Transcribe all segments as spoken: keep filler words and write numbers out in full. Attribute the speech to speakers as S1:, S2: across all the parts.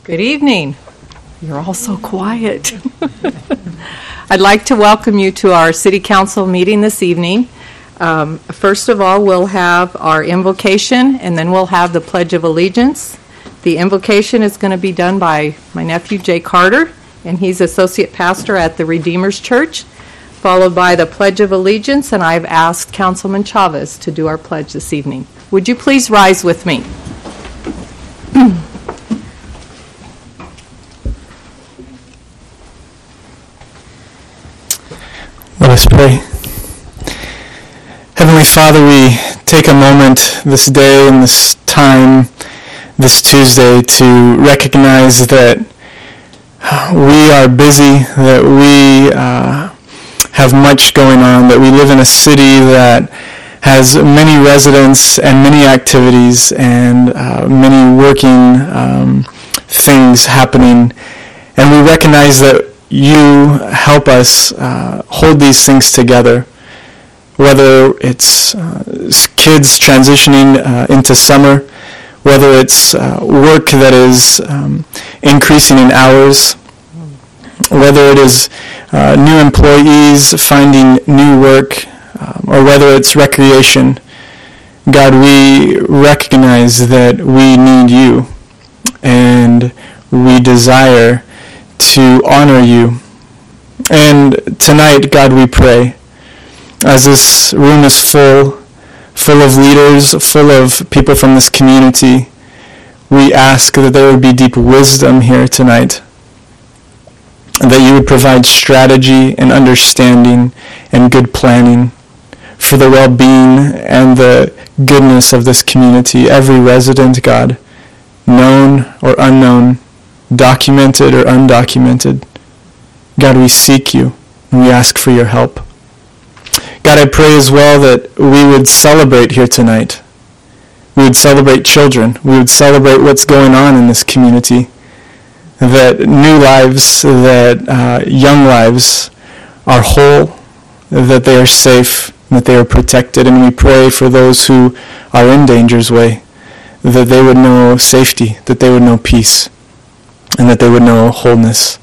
S1: Good evening. You're all so quiet. I'd like to welcome you to our City Council meeting this evening. Um, first of all, we'll have our invocation, and then we'll have the Pledge of Allegiance. The invocation is going to be done by my nephew, Jay Carter, and he's Associate Pastor at the Redeemer's Church, followed by the Pledge of Allegiance, and I've asked Councilman Chavez to do our pledge this evening. Would you please rise with me?
S2: Let us pray. Heavenly Father, we take a moment this day and this time, this Tuesday, to recognize that we are busy, that we uh, have much going on, that we live in a city that has many residents and many activities and uh, many working um, things happening. And we recognize that you help us uh, hold these things together, whether it's uh, kids transitioning uh, into summer, whether it's uh, work that is um, increasing in hours, whether it is uh, new employees finding new work, um, or whether it's recreation. God, we recognize that we need you, and we desire to honor you. And tonight, God, we pray, as this room is full, full of leaders, full of people from this community, we ask that there would be deep wisdom here tonight, and that you would provide strategy and understanding and good planning for the well-being and the goodness of this community, every resident, God, known or unknown, documented or undocumented. God, we seek you, and we ask for your help. God, I pray as well that we would celebrate here tonight. We would celebrate children. We would celebrate what's going on in this community. That new lives, that uh, young lives are whole, that they are safe, that they are protected. And we pray for those who are in danger's way, that they would know safety, that they would know peace, and that they would know wholeness.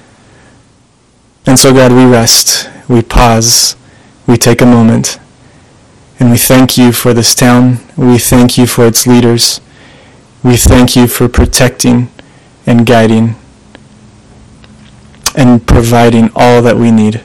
S2: And so, God, we rest, we pause, we take a moment, and we thank you for this town. We thank you for its leaders. We thank you for protecting and guiding and providing all that we need.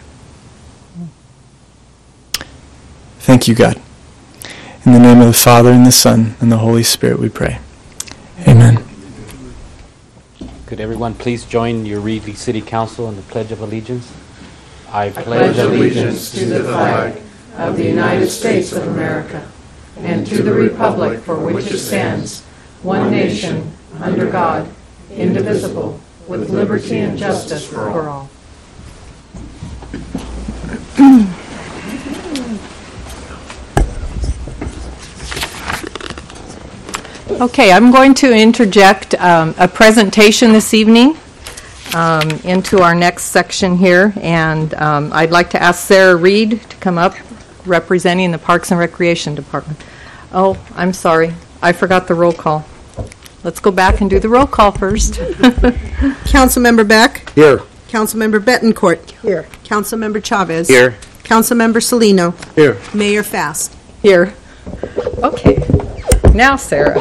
S2: Thank you, God. In the name of the Father, and the Son, and the Holy Spirit, we pray. Amen.
S3: Could everyone please join your Reedley City Council in the Pledge of Allegiance?
S4: I pledge allegiance to the flag of the United States of America and to the republic for which it stands, one nation, under God, indivisible, with liberty and justice for all.
S1: Okay, I'm going to interject um, a presentation this evening um, into our next section here, and um, I'd like to ask Sarah Reed to come up, representing the Parks and Recreation Department. Oh, I'm sorry, I forgot the roll call. Let's go back and do the roll call first.
S5: Councilmember Beck.
S2: Here.
S5: Councilmember Betancourt.
S1: Here.
S5: Councilmember Chavez.
S2: Here.
S5: Councilmember Salino.
S2: Here.
S5: Mayor Fast.
S1: Here. Okay. Now, Sarah.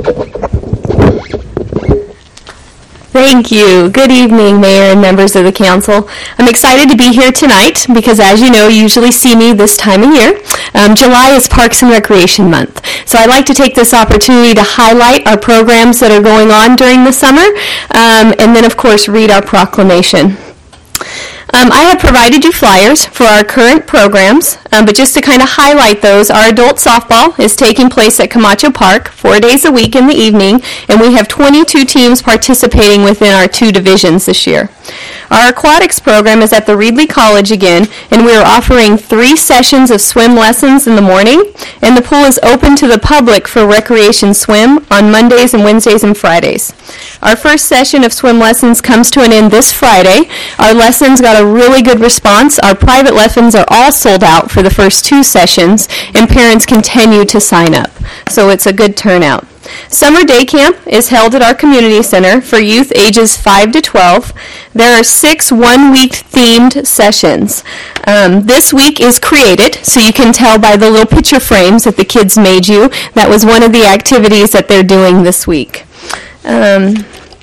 S6: Thank you. Good evening, Mayor and members of the Council. I'm excited to be here tonight because, as you know, you usually see me this time of year. Um, July is Parks and Recreation Month. So I'd like to take this opportunity to highlight our programs that are going on during the summer, um, and then, of course, read our proclamation. Um, I have provided you flyers for our current programs, um, but just to kind of highlight those, our adult softball is taking place at Camacho Park four days a week in the evening, and we have twenty-two teams participating within our two divisions this year. Our aquatics program is at the Reedley College again, and we are offering three sessions of swim lessons in the morning, and the pool is open to the public for recreation swim on Mondays and Wednesdays and Fridays. Our first session of swim lessons comes to an end this Friday. Our lessons got a really good response. Our private lessons are all sold out for the first two sessions, and parents continue to sign up. So it's a good turnout. Summer day camp is held at our community center for youth ages five to twelve. There are six one-week themed sessions. Um, this week is created, so you can tell by the little picture frames that the kids made you. That was one of the activities that they're doing this week. Um,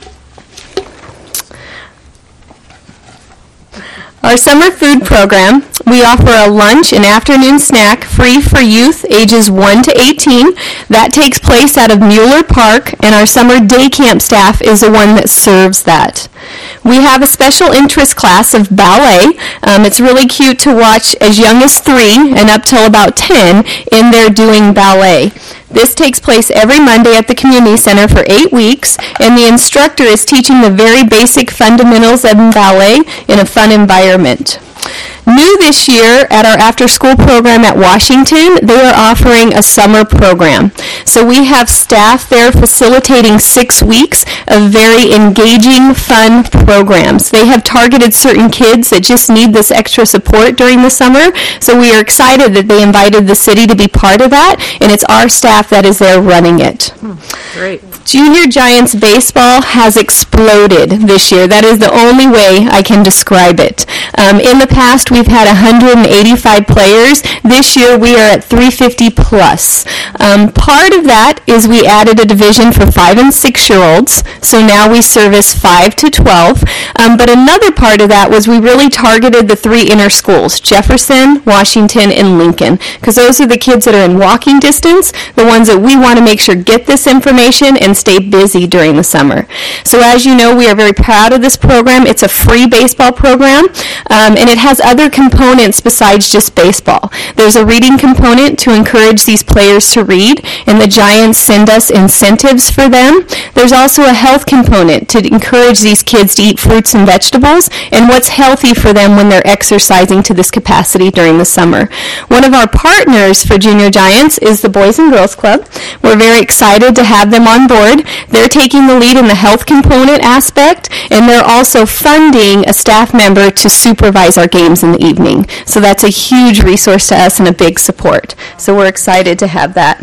S6: Our summer food program, we offer a lunch and afternoon snack free for youth ages one to eighteen. That takes place out of Mueller Park, and our summer day camp staff is the one that serves that. We have a special interest class of ballet. Um, it's really cute to watch as young as three and up till about ten in there doing ballet. This takes place every Monday at the Community Center for eight weeks, and the instructor is teaching the very basic fundamentals of ballet in a fun environment. New this year at our after-school program at Washington, they are offering a summer program. So we have staff there facilitating six weeks of very engaging, fun programs. They have targeted certain kids that just need this extra support during the summer. So we are excited that they invited the city to be part of that, and it's our staff that is there running it.
S1: Great.
S6: Junior Giants baseball has exploded this year. That is the only way I can describe it. Um, in the past, we've had one hundred eighty-five players. This year, we are at three hundred fifty plus. Um, part of that is we added a division for five and six-year-olds, so now we service five to twelve. Um, but another part of that was we really targeted the three inner schools, Jefferson, Washington, and Lincoln, because those are the kids that are in walking distance, the ones that we want to make sure get this information and stay busy during the summer. So as you know, we are very proud of this program. It's a free baseball program, um, and it has other components besides just baseball. There's a reading component to encourage these players to read, and the Giants send us incentives for them. There's also a health component to encourage these kids to eat fruits and vegetables and what's healthy for them when they're exercising to this capacity during the summer. One of our partners for Junior Giants is the Boys and Girls Club. We're very excited to have them on board. They're taking the lead in the health component aspect, and they're also funding a staff member to supervise our games in the evening. So that's a huge resource to us and a big support. So we're excited to have that.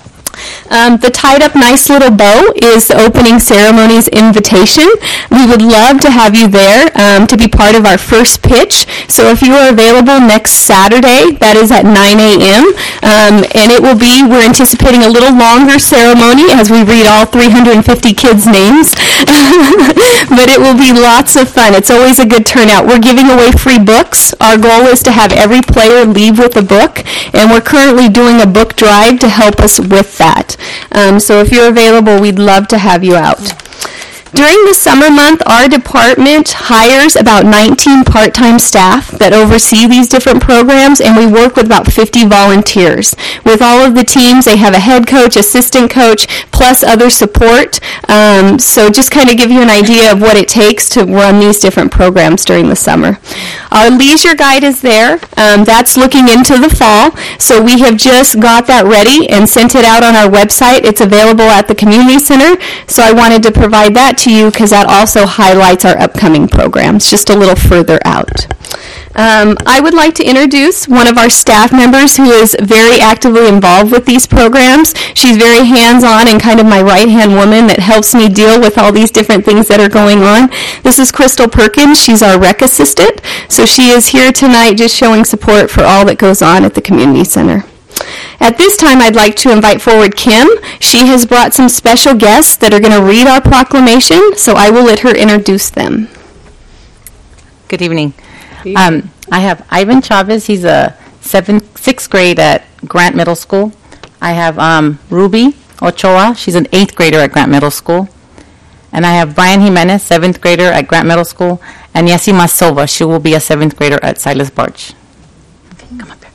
S6: Um, the tied up nice little bow is the opening ceremony's invitation. We would love to have you there um, to be part of our first pitch. So if you are available next Saturday, that is at nine a.m., um, and it will be, we're anticipating a little longer ceremony as we read all three hundred fifty kids' names, but it will be lots of fun. It's always a good turnout. We're giving away free books. Our goal is to have every player leave with a book, and we're currently doing a book drive to help us with that. Um, so if you're available, we'd love to have you out. During the summer month, our department hires about nineteen part-time staff that oversee these different programs, and we work with about fifty volunteers. With all of the teams, they have a head coach, assistant coach, plus other support. Um, so just kind of give you an idea of what it takes to run these different programs during the summer. Our leisure guide is there. Um, that's looking into the fall. So we have just got that ready and sent it out on our website. It's available at the community center. So I wanted to provide that to you because that also highlights our upcoming programs just a little further out. Um, I would like to introduce one of our staff members who is very actively involved with these programs. She's very hands-on and kind of my right-hand woman that helps me deal with all these different things that are going on. This is Crystal Perkins. She's our rec assistant. So she is here tonight just showing support for all that goes on at the community center. At this time, I'd like to invite forward Kim. She has brought some special guests that are going to read our proclamation, so I will let her introduce them.
S7: Good evening. Um, I have Ivan Chavez. He's a seventh, sixth grade at Grant Middle School. I have um, Ruby Ochoa. She's an eighth grader at Grant Middle School. And I have Brian Jimenez, seventh grader at Grant Middle School. And Yesima Silva. She will be a seventh grader at Silas Barge. Okay, come up here.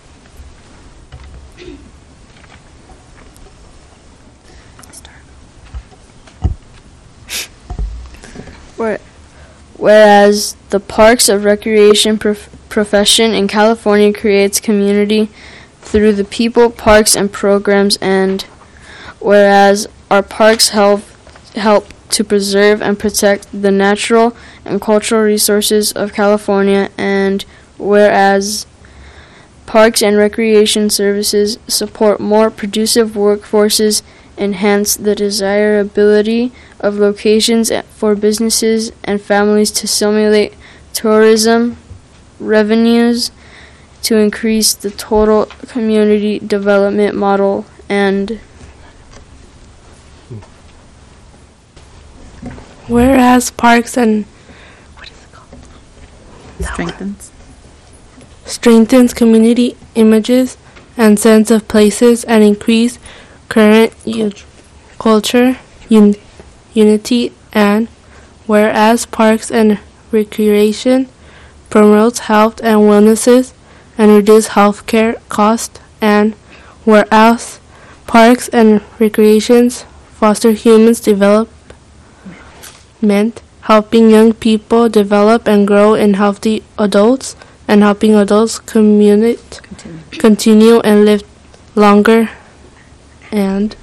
S8: Whereas the Parks and Recreation prof- profession in California creates community through the people, parks, and programs, and whereas our parks help help to preserve and protect the natural and cultural resources of California, and whereas Parks and Recreation Services support more producive workforces enhance the desirability of locations for businesses and families to stimulate tourism revenues, to increase the total community development model, and
S9: whereas parks and what is it called?
S7: Strengthens.
S9: strengthens community images and sense of places and increase current u- culture, un- unity, and whereas parks and recreation promotes health and wellnesses and reduce healthcare costs, and whereas parks and recreations foster humans development, helping young people develop and grow in healthy adults, and helping adults communicate, continue. continue and live longer, and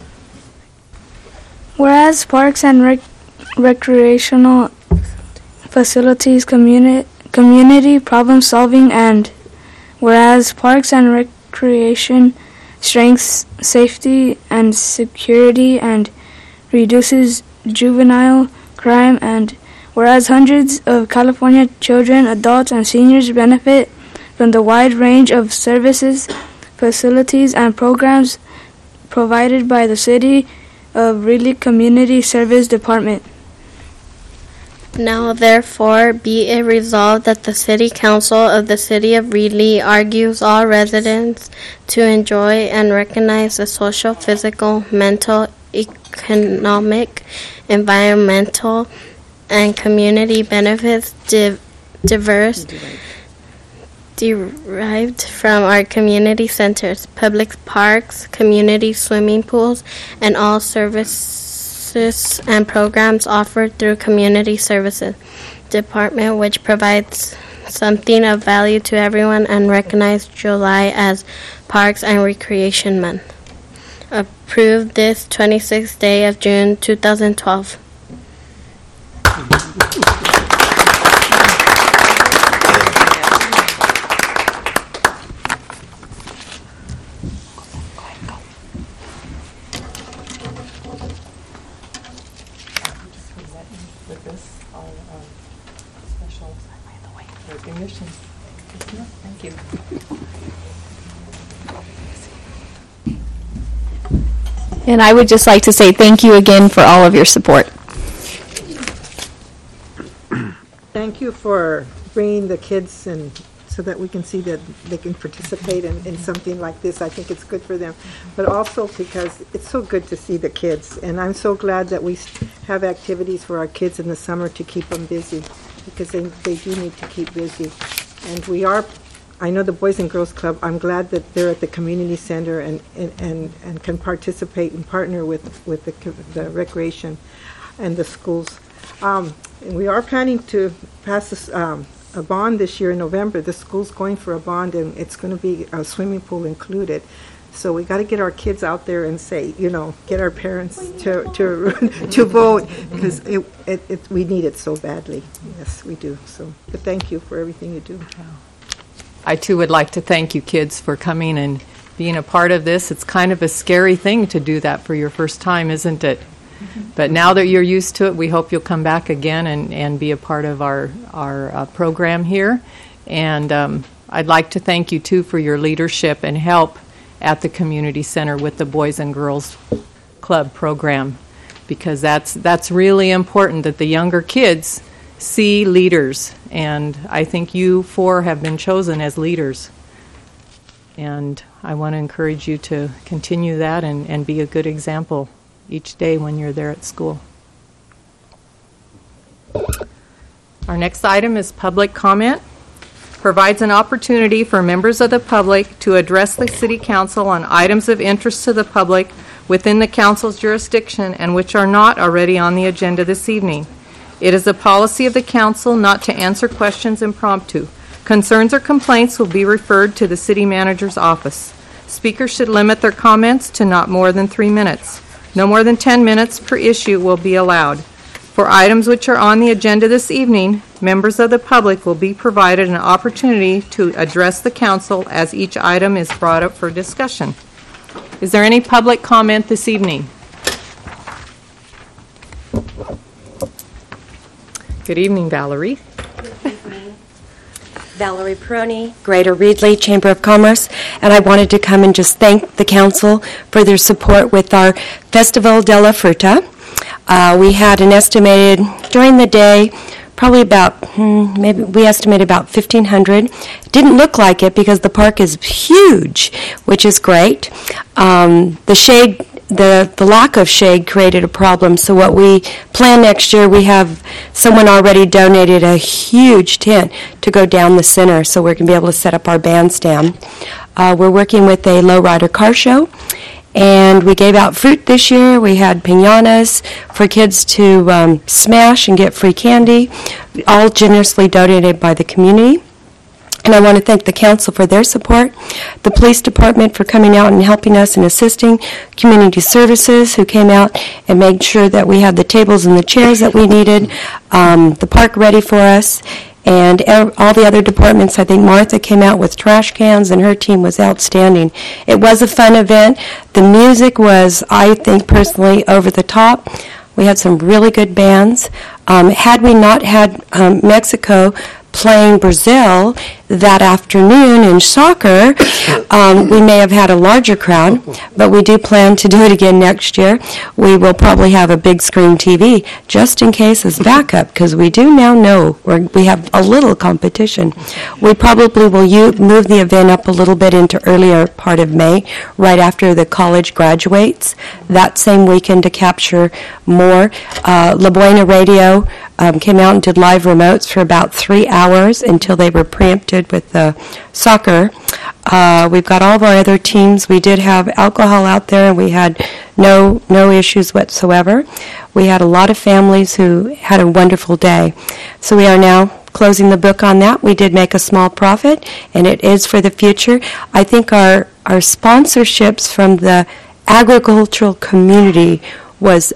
S10: whereas parks and rec- recreational facilities communi- community problem solving, and whereas parks and recreation strengthens safety and security and reduces juvenile crime, and whereas hundreds of California children, adults, and seniors benefit from the wide range of services, facilities, and programs provided by the City of Reedley Community Service Department.
S11: Now therefore be it resolved that the City Council of the City of Reedley argues all residents to enjoy and recognize the social, physical, mental, economic, environmental, and community benefits div- diverse derived from our community centers, public parks, community swimming pools, and all services and programs offered through Community Services Department, which provides something of value to everyone, and recognize July as Parks and Recreation Month. Approved this twenty-sixth day of June two thousand twelve.
S1: Thank you.
S6: And I would just like to say thank you again for all of your support.
S5: Thank you for bringing the kids and so that we can see that they can participate in, in something like this. I think it's good for them, but also because it's so good to see the kids. And I'm so glad that we have activities for our kids in the summer to keep them busy, because they, they do need to keep busy. And we are, I know the Boys and Girls Club, I'm glad that they're at the community center and, and, and, and can participate and partner with, with the, the recreation and the schools. Um, and we are planning to pass this, um, a bond this year in November. The school's going for a bond, and it's going to be a swimming pool included. So we got to get our kids out there and say, you know, get our parents to to to vote, because it, it, it we need it so badly. Yes, we do. So, but thank you for everything you do.
S1: I too would like to thank you kids for coming and being a part of this. It's kind of a scary thing to do that for your first time, isn't it? But now that you're used to it, we hope you'll come back again and, and be a part of our, our uh, program here. And um, I'd like to thank you, too, for your leadership and help at the community center with the Boys and Girls Club program, because that's, that's really important that the younger kids see leaders. And I think you four have been chosen as leaders. And I want to encourage you to continue that and, and be a good example each day when you're there at school. Our next item is public comment. Provides an opportunity for members of the public to address the City Council on items of interest to the public within the Council's jurisdiction and which are not already on the agenda this evening. It is a policy of the Council not to answer questions impromptu. Concerns or complaints will be referred to the City Manager's office. Speakers should limit their comments to not more than three minutes. No more than ten minutes per issue will be allowed. For items which are on the agenda this evening, members of the public will be provided an opportunity to address the Council as each item is brought up for discussion. Is there any public comment this evening? Good evening, Valerie.
S12: Valerie Peroni, Greater Reedley Chamber of Commerce, and I wanted to come and just thank the council for their support with our Festival della Fruta. Uh, we had an estimated, during the day, probably about, hmm, maybe we estimated about fifteen hundred. It didn't look like it because the park is huge, which is great. Um, the shade, the, the lack of shade created a problem, so what we plan next year, we have someone already donated a huge tent to go down the center, so we're going to be able to set up our bandstand. Uh, we're working with a lowrider car show, and we gave out fruit this year. We had piñatas for kids to um, smash and get free candy, all generously donated by the community. And I want to thank the council for their support, the police department for coming out and helping us and assisting, community services who came out and made sure that we had the tables and the chairs that we needed, um, the park ready for us, and ev- all the other departments. I think Martha came out with trash cans, and her team was outstanding. It was a fun event. The music was, I think personally, over the top. We had some really good bands. Um, had we not had um, Mexico playing Brazil that afternoon in soccer, um, we may have had a larger crowd, but we do plan to do it again next year. We will probably have a big screen T V just in case as backup, because we do now know we're, we have a little competition. We probably will u- move the event up a little bit into earlier part of May, right after the college graduates, that same weekend to capture more. Uh, La Buena Radio um, came out and did live remotes for about three hours until they were preempted with the soccer. Uh, we've got all of our other teams. We did have alcohol out there, and we had no no issues whatsoever. We had a lot of families who had a wonderful day. So we are now closing the book on that. We did make a small profit, and it is for the future. I think our, our sponsorships from the agricultural community was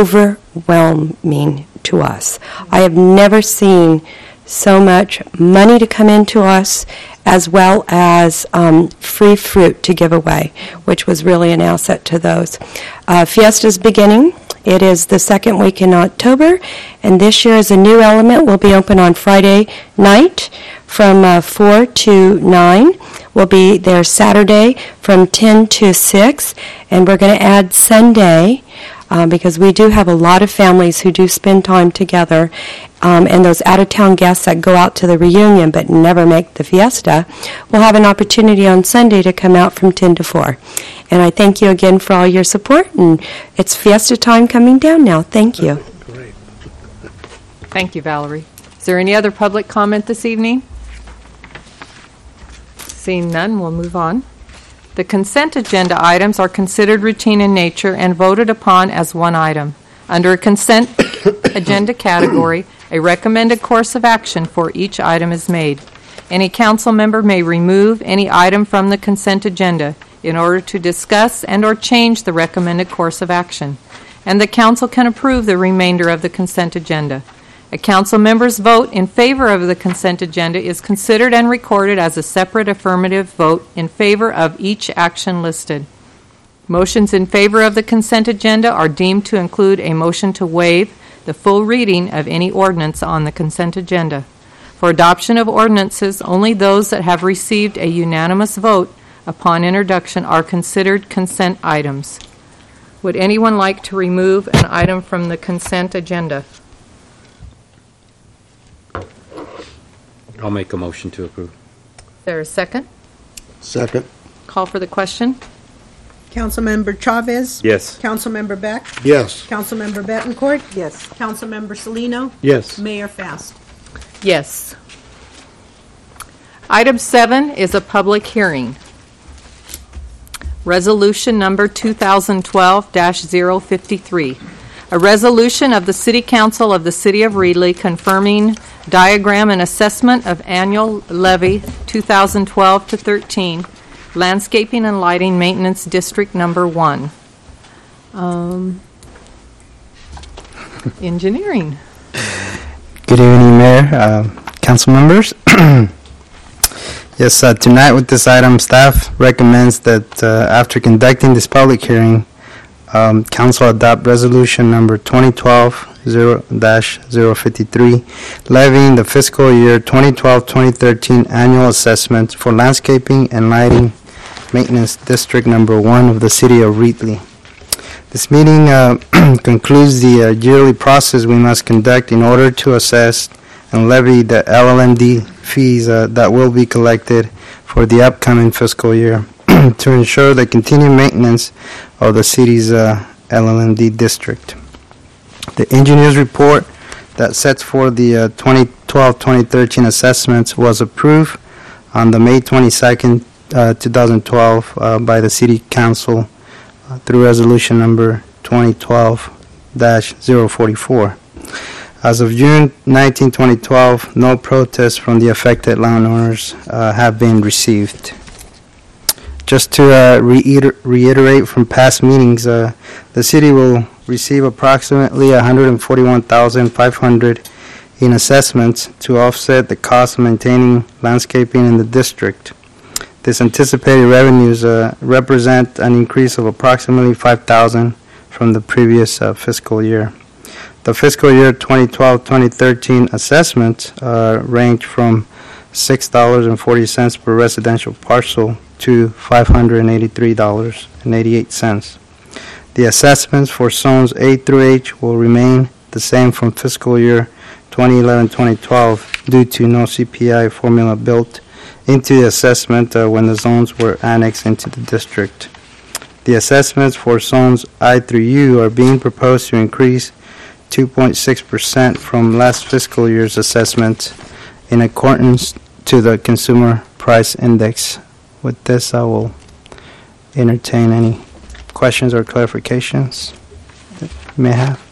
S12: overwhelming to us. I have never seen so much money to come into us, as well as um, free fruit to give away, which was really an asset to those. Uh, Fiesta's beginning. It is the second week in October, and this year is a new element. We'll be open on Friday night from uh, four to nine. We'll be there Saturday from ten to six, and we're going to add Sunday uh, because we do have a lot of families who do spend time together. Um, and those out-of-town guests that go out to the reunion but never make the fiesta will have an opportunity on Sunday to come out from ten to four. And I thank you again for all your support, and it's fiesta time coming down now. Thank you.
S1: Great. Thank you, Valerie. Is there any other public comment this evening? Seeing none, we'll move on. The consent agenda items are considered routine in nature and voted upon as one item. Under a consent agenda category, a recommended course of action for each item is made. Any council member may remove any item from the consent agenda in order to discuss and or change the recommended course of action, and the council can approve the remainder of the consent agenda. A council member's vote in favor of the consent agenda is considered and recorded as a separate affirmative vote in favor of each action listed. Motions in favor of the consent agenda are deemed to include a motion to waive the full reading of any ordinance on the consent agenda. For adoption of ordinances, only those that have received a unanimous vote upon introduction are considered consent items. Would anyone like to remove an item from the consent agenda?
S3: I'll make a motion to approve.
S1: Is there a second?
S13: Second.
S1: Call for the question.
S14: Councilmember Chavez?
S3: Yes.
S14: Councilmember Beck?
S13: Yes.
S14: Councilmember Betancourt?
S5: Yes.
S14: Councilmember Salino?
S13: Yes.
S14: Mayor Fast?
S1: Yes. Item seven is a public hearing. Resolution number two thousand twelve dash zero fifty-three. A resolution of the City Council of the City of Reedley confirming diagram and assessment of annual levy two thousand twelve to thirteen, landscaping and lighting maintenance district number one. Um, engineering.
S15: Good evening, Mayor, uh, council members.
S13: Yes, uh, tonight with this item, staff recommends that uh, after conducting this public hearing, um, council adopt resolution number twenty twelve dash zero fifty-three, levying the fiscal year twenty twelve twenty thirteen annual assessment for landscaping and lighting maintenance district number one of the city of Reedley. This meeting uh, concludes the uh, yearly process we must conduct in order to assess and levy the L L M D fees uh, that will be collected for the upcoming fiscal year to ensure the continued maintenance of the city's uh, L L M D district. The engineer's report that sets forth the uh, twenty twelve twenty thirteen assessments was approved on the May twenty-second, uh, twenty twelve uh, by the City Council uh, through resolution number twenty twelve dash zero forty-four. As of June nineteenth, twenty twelve, no protests from the affected landowners uh, have been received. Just to uh, reiter- reiterate from past meetings, uh, the city will receive approximately one hundred forty-one thousand five hundred dollars in assessments to offset the cost of maintaining landscaping in the district. This anticipated revenues uh, represent an increase of approximately five thousand dollars from the previous uh, fiscal year. The fiscal year twenty twelve twenty thirteen assessments uh, range from six dollars and forty cents per residential parcel to five hundred eighty-three dollars and eighty-eight cents. The assessments for zones A through H will remain the same from fiscal year twenty eleven twenty twelve due to no C P I formula built into the assessment uh, when the zones were annexed into the district. The assessments for zones I through U are being proposed to increase two point six percent from last fiscal year's assessment in accordance to the Consumer Price Index. With this, I will entertain any questions or clarifications that you may have.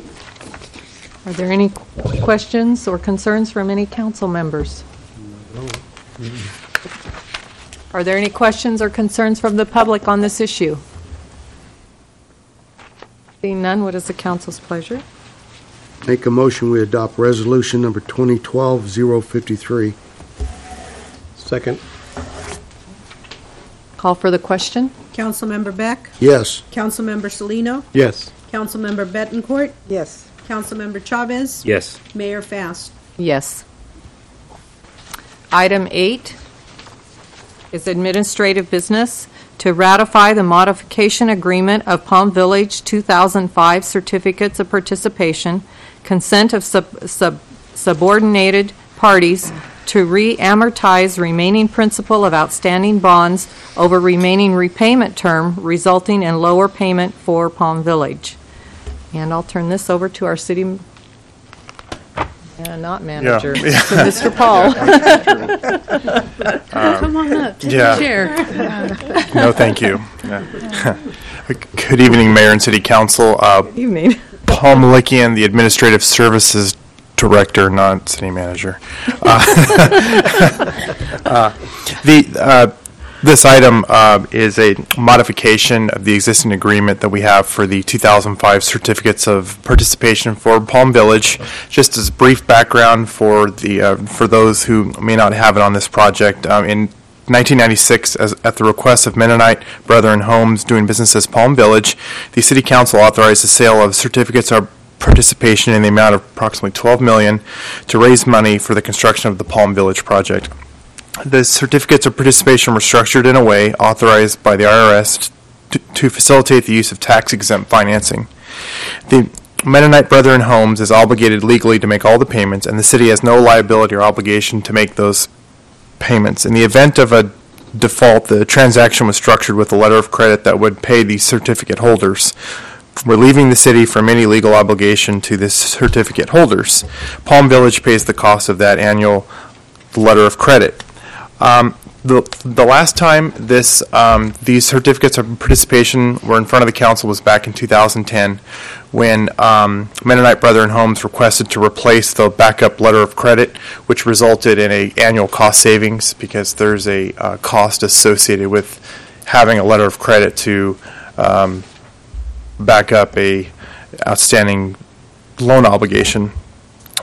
S1: Are there any questions or concerns from any council members? Are there any questions or concerns from the public on this issue? Seeing none, what is the council's pleasure?
S15: Make a motion we adopt resolution number twenty twelve dash zero fifty-three.
S4: Second.
S1: Call for the question.
S14: Councilmember Beck?
S15: Yes.
S14: Councilmember Salino?
S4: Yes.
S14: Councilmember Betancourt?
S5: Yes.
S14: Councilmember Chavez?
S3: Yes.
S14: Mayor Fast?
S1: Yes. Item eight is administrative business to ratify the modification agreement of Palm Village two thousand five certificates of participation, consent of sub, sub, subordinated parties to re-amortize remaining principal of outstanding bonds over remaining repayment term, resulting in lower payment for Palm Village. And I'll turn this over to our city, m- uh, not manager,
S2: Yeah.
S1: to Mister Paul.
S16: Come on up, take
S2: yeah.
S16: a chair.
S2: No, thank you. Yeah. Good evening, Mayor and City Council. Uh,
S1: Evening.
S2: Paul Malikian, the Administrative Services Director, not City Manager. Uh, uh, the uh, This item uh, is a modification of the existing agreement that we have for the two thousand five certificates of participation for Palm Village. Just as brief background for the uh, for those who may not have it on this project, um, in nineteen ninety-six, as, at the request of Mennonite Brethren Homes doing business as Palm Village, the City Council authorized the sale of certificates of participation in the amount of approximately twelve million dollars to raise money for the construction of the Palm Village project. The certificates of participation were structured in a way authorized by the I R S to, to facilitate the use of tax-exempt financing. The Mennonite Brethren Homes is obligated legally to make all the payments, and the city has no liability or obligation to make those payments. In the event of a default, the transaction was structured with a letter of credit that would pay the certificate holders, relieving the city from any legal obligation to the certificate holders. Palm Village pays the cost of that annual letter of credit. Um, the the last time this um, these certificates of participation were in front of the council was back in two thousand ten, when um, Mennonite Brethren Homes requested to replace the backup letter of credit, which resulted in a annual cost savings because there's a uh, cost associated with having a letter of credit to um, back up a outstanding loan obligation.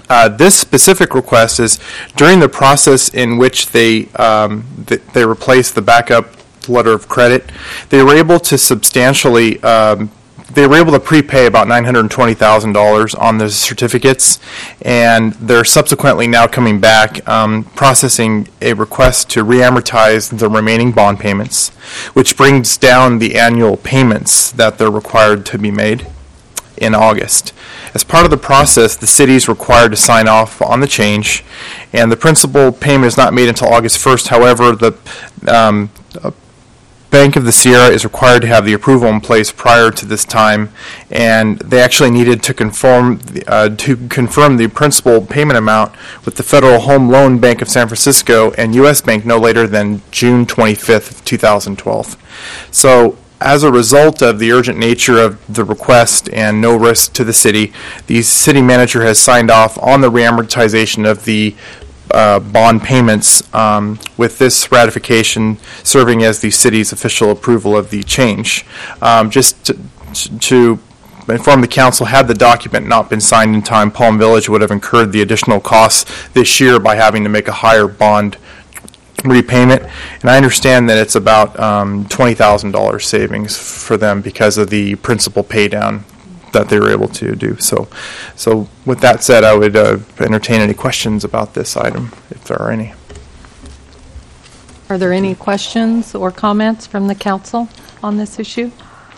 S2: Uh, this specific request is during the process in which they um, th- they replaced the backup letter of credit, they were able to substantially um, they were able to prepay about nine hundred twenty thousand dollars on the certificates, and they're subsequently now coming back um, processing a request to reamortize the remaining bond payments, which brings down the annual payments that they're required to be made in August. As part of the process, the city is required to sign off on the change, and the principal payment is not made until August first. However, the um, uh, Bank of the Sierra is required to have the approval in place prior to this time, and they actually needed to conform uh, to confirm the principal payment amount with the Federal Home Loan Bank of San Francisco and U S Bank no later than June twenty-fifth, twenty twelve. So, as a result of the urgent nature of the request and no risk to the city, the city manager has signed off on the reamortization of the uh, bond payments, um, with this ratification serving as the city's official approval of the change. Um, just to, to inform the council, had the document not been signed in time, Palm Village would have incurred the additional costs this year by having to make a higher bond repayment, and I understand that it's about um, twenty thousand dollars savings for them because of the principal pay down that they were able to do. So, so with that said, I would uh, entertain any questions about this item, if there are any.
S1: Are there any questions or comments from the council on this issue?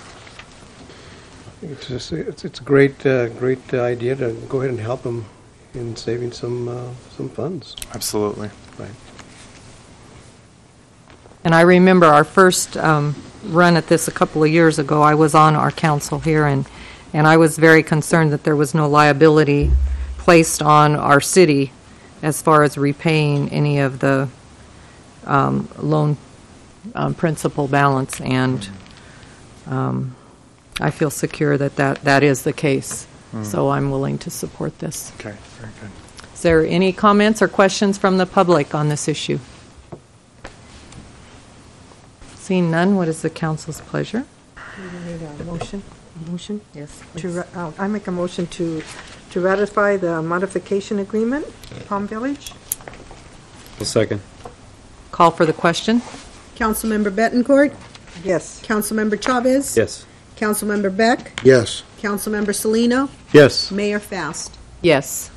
S16: It's just, it's, it's a great uh, great idea to go ahead and help them in saving some uh, some funds.
S2: Absolutely.
S16: Right.
S1: And I remember our first um, run at this a couple of years ago. I was on our council here, and, and I was very concerned that there was no liability placed on our city as far as repaying any of the um, loan um, principal balance. And um, I feel secure that, that that is the case. Mm. So I'm willing to support this.
S2: Okay, very good.
S1: Is there any comments or questions from the public on this issue? Seeing none, what is the council's pleasure?
S5: We need a motion. A motion?
S1: Yes,
S5: To ra- uh, I make a motion to to ratify the modification agreement, Palm Village.
S3: A second.
S1: Call for the question.
S14: Councilmember Betancourt?
S5: Yes.
S14: Councilmember Chavez?
S3: Yes.
S14: Councilmember Beck?
S15: Yes.
S14: Councilmember Salino?
S16: Yes.
S14: Mayor Fast?
S1: Yes.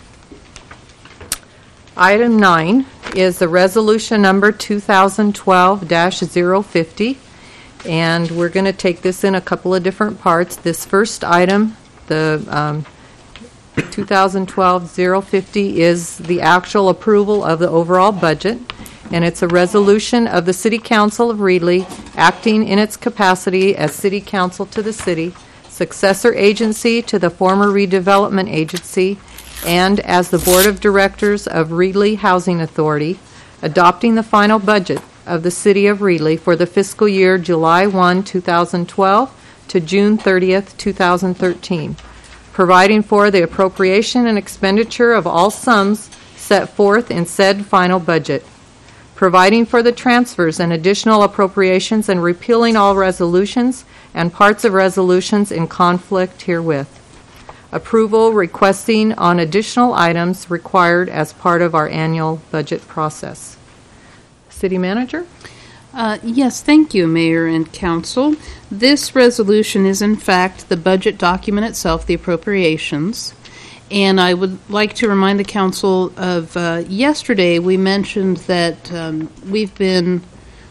S1: Item nine is the resolution number two thousand twelve dash zero fifty, and we're going to take this in a couple of different parts. This first item, the um, two thousand twelve dash zero fifty, is the actual approval of the overall budget, and it's a resolution of the City Council of Reedley acting in its capacity as City Council to the city, successor agency to the former redevelopment agency, and as the Board of Directors of Reedley Housing Authority, adopting the final budget of the City of Reedley for the fiscal year July first, two thousand twelve to June thirtieth, two thousand thirteen, providing for the appropriation and expenditure of all sums set forth in said final budget, providing for the transfers and additional appropriations, and repealing all resolutions and parts of resolutions in conflict herewith. Approval requesting on additional items required as part of our annual budget process. City Manager?
S17: Uh, yes, thank you, Mayor and Council. This resolution is, in fact, the budget document itself, the appropriations. And I would like to remind the Council of uh, yesterday we mentioned that um, we've been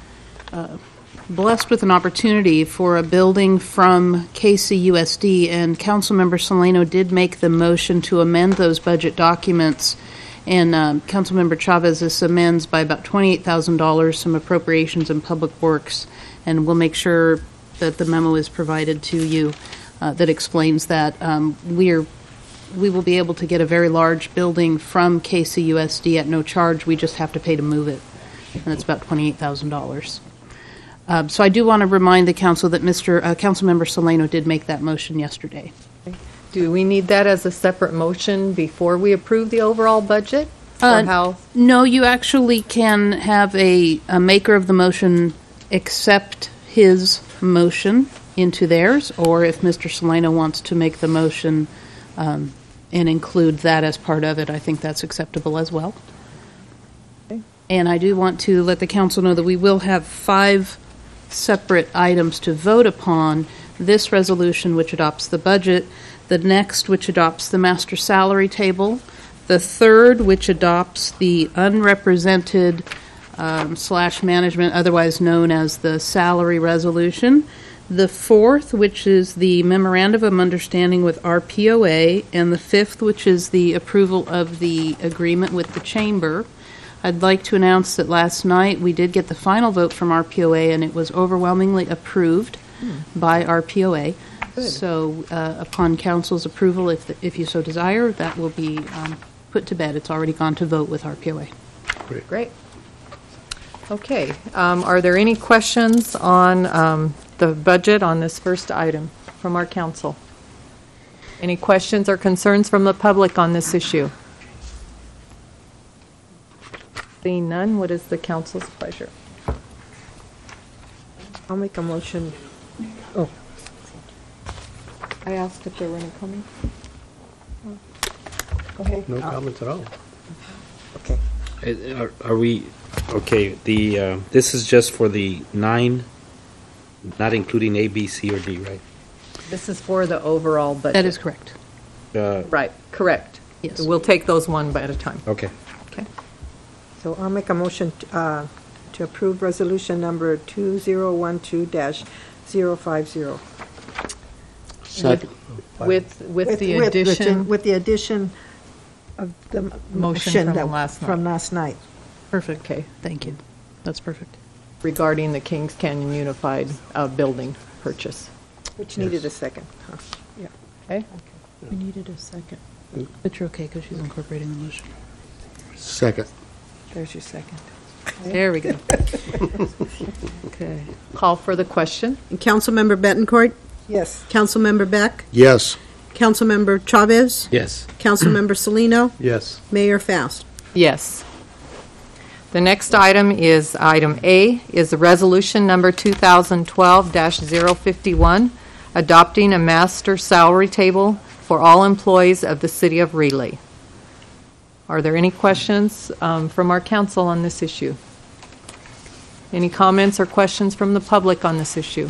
S17: uh, blessed with an opportunity for a building from K C U S D, and Councilmember Salino did make the motion to amend those budget documents, and um, Councilmember Chavez, this amends by about twenty-eight thousand dollars some appropriations in public works, and we'll make sure that the memo is provided to you uh, that explains that. Um, we're we will be able to get a very large building from K C U S D at no charge. We just have to pay to move it, and it's about twenty-eight thousand dollars. Um, so I do want to remind the council that Mister Uh, Councilmember Salino did make that motion yesterday.
S1: Do we need that as a separate motion before we approve the overall budget?
S17: Uh,
S1: or how?
S17: No, you actually can have a, a maker of the motion accept his motion into theirs, or if Mister Salino wants to make the motion, um, and include that as part of it, I think that's acceptable as well. And I do want to let the council know that we will have five separate items to vote upon. This resolution, which adopts the budget, the next, which adopts the master salary table, the third, which adopts the unrepresented um, slash management, otherwise known as the salary resolution, the fourth, which is the memorandum of understanding with R P O A, and the fifth, which is the approval of the agreement with the chamber. I'd like to announce that last night we did get the final vote from R P O A, and it was overwhelmingly approved by R P O A.
S5: Good.
S17: So uh, upon council's approval, if, the, if you so desire, that will be um, put to bed. It's already gone to vote with R P O A.
S16: Great.
S1: Great. Okay. Um, Are there any questions on um, the budget on this first item from our council? Any questions or concerns from the public on this issue? Seeing none, what is the council's pleasure?
S5: I'll make a motion. Oh,
S1: I asked if there were any comments. Go ahead.
S16: No comments at all.
S5: okay.
S3: Uh, Are are we, okay, the, uh, this is just for the nine, not including A, B, C, or D, right?
S1: This is for the overall budget.
S17: That is correct.
S3: Uh,
S1: Right, correct.
S17: Yes.
S1: We'll take those one at a time.
S3: Okay.
S1: Okay.
S5: So I'll make a motion uh, to approve resolution number two zero one two dash zero five zero.
S1: With, with, with the addition,
S5: With the addition of the m-
S1: Motion from
S5: that-
S1: last night.
S5: From last night.
S17: Perfect.
S1: okay,
S17: Thank you. That's perfect.
S1: regarding the Kings Canyon Unified uh, Building purchase.
S5: Which needed a second. huh? Yeah.
S1: Okay?
S17: We needed a second. But you're okay because she's incorporating the motion.
S15: Second.
S1: There's your second. There we go. Okay. Call for the question.
S14: Councilmember Betancourt?
S5: Yes.
S14: Councilmember Beck?
S15: Yes.
S14: Councilmember Chavez?
S3: Yes.
S14: Councilmember Salino?
S16: Yes.
S14: Mayor Faust?
S1: Yes. The next item is, item A, is the resolution number two thousand twelve dash zero fifty-one, adopting a master salary table for all employees of the city of Greeley. Are there any questions um, from our council on this issue? Any comments or questions from the public on this issue?